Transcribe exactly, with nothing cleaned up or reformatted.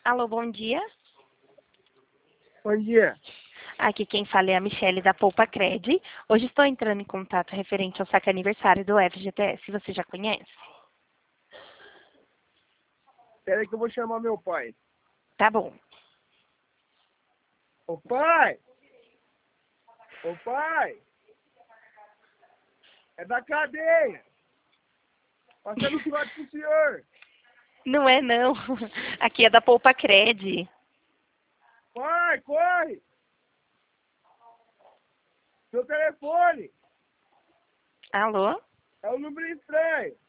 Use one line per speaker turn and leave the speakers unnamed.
Alô, bom dia.
Bom dia.
Aqui quem fala é a Michelle da Poupa Cred. Hoje estou entrando em contato referente ao saque aniversário do F G T S. Você já conhece?
Espera aí que eu vou chamar meu pai.
Tá bom.
Ô pai! Ô pai! É da cadeia! Passando o trote pro senhor!
Não é não. Aqui é da Poupa Cred.
Pai, corre! Seu telefone!
Alô?
É um número estranho!